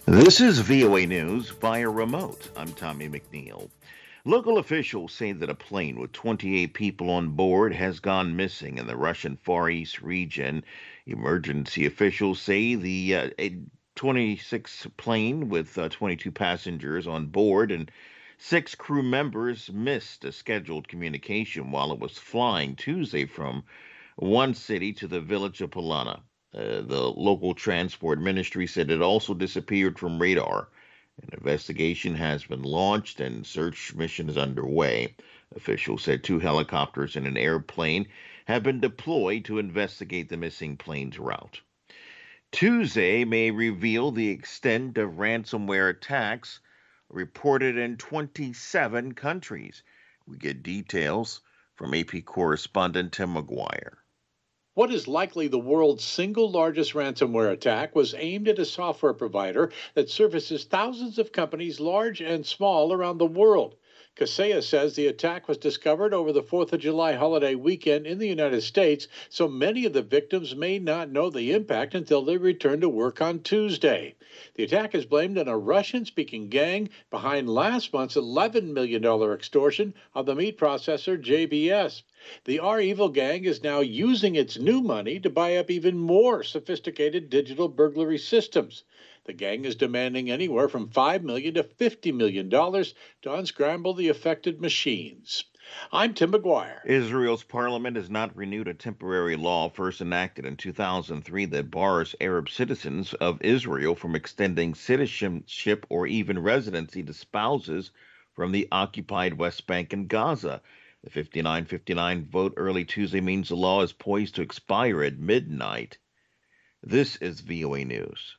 This is VOA News via remote. I'm Tommy McNeil. Local officials say that a plane with 28 people on board has gone missing in the Russian Far East region. Emergency officials say the 26 plane with 22 passengers on board and six crew members missed a scheduled communication while it was flying Tuesday from one city to the village of Polana. The local transport ministry said it also disappeared from radar. An investigation has been launched and search mission is underway. Officials said two helicopters and an airplane have been deployed to investigate the missing plane's route. Tuesday may reveal the extent of ransomware attacks reported in 27 countries. We get details from AP correspondent Tim McGuire. What is likely the world's single largest ransomware attack was aimed at a software provider that services thousands of companies, large and small, around the world. Kaseya says the attack was discovered over the 4th of July holiday weekend in the United States, so many of the victims may not know the impact until they return to work on Tuesday. The attack is blamed on a Russian-speaking gang behind last month's $11 million extortion of the meat processor JBS. The R-Evil gang is now using its new money to buy up even more sophisticated digital burglary systems. The gang is demanding anywhere from $5 million to $50 million to unscramble the affected machines. I'm Tim McGuire. Israel's parliament has not renewed a temporary law first enacted in 2003 that bars Arab citizens of Israel from extending citizenship or even residency to spouses from the occupied West Bank and Gaza. The 59-59 vote early Tuesday means the law is poised to expire at midnight. This is VOA News.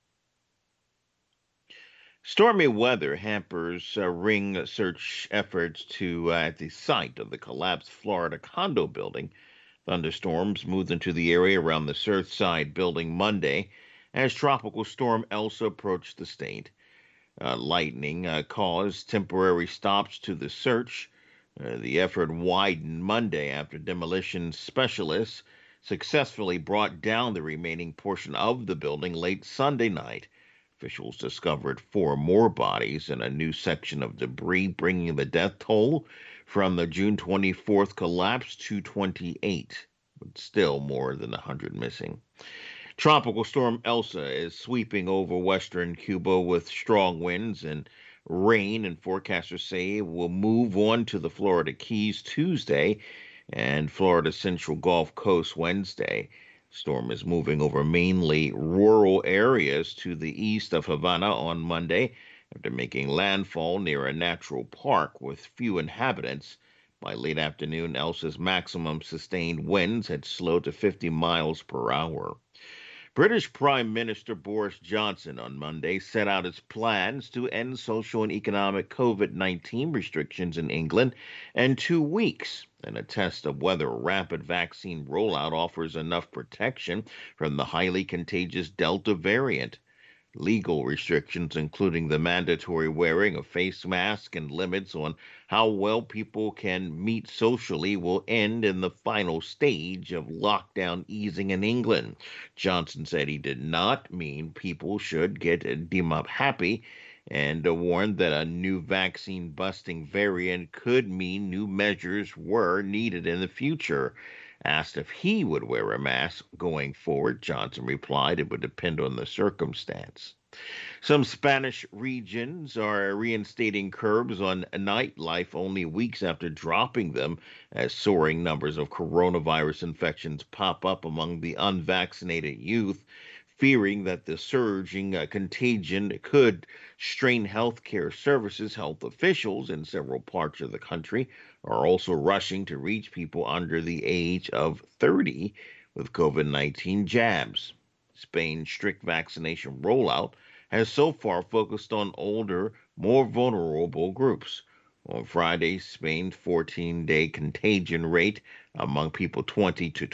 Stormy weather hampers ring search efforts at the site of the collapsed Florida condo building. Thunderstorms moved into the area around the Surfside building Monday as Tropical Storm Elsa approached the state. Lightning caused temporary stops to the search. The effort widened Monday after demolition specialists successfully brought down the remaining portion of the building late Sunday night. Officials discovered four more bodies and a new section of debris, bringing the death toll from the June 24th collapse to 28, but still more than 100 missing. Tropical Storm Elsa is sweeping over western Cuba with strong winds and rain, and forecasters say it will move on to the Florida Keys Tuesday and Florida's Central Gulf Coast Wednesday. Storm is moving over mainly rural areas to the east of Havana on Monday after making landfall near a natural park with few inhabitants. By late afternoon, Elsa's maximum sustained winds had slowed to 50 miles per hour. British Prime Minister Boris Johnson on Monday set out his plans to end social and economic COVID-19 restrictions in England in 2 weeks, in a test of whether a rapid vaccine rollout offers enough protection from the highly contagious Delta variant. Legal restrictions, including the mandatory wearing of face masks and limits on how well people can meet socially, will end in the final stage of lockdown easing in England. Johnson said he did not mean people should get deemed up happy and warned that a new vaccine-busting variant could mean new measures were needed in the future. Asked if he would wear a mask going forward, Johnson replied it would depend on the circumstance. Some Spanish regions are reinstating curbs on nightlife only weeks after dropping them as soaring numbers of coronavirus infections pop up among the unvaccinated youth, fearing that the surging contagion could strain healthcare services. Health officials in several parts of the country are also rushing to reach people under the age of 30 with COVID-19 jabs. Spain's strict vaccination rollout has so far focused on older, more vulnerable groups. On Friday, Spain's 14-day contagion rate among people 20 to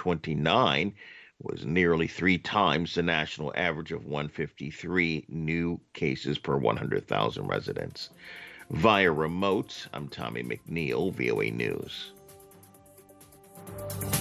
29 was nearly 3 times the national average of 153 new cases per 100,000 residents. Via remote, I'm Tommy McNeil, VOA News.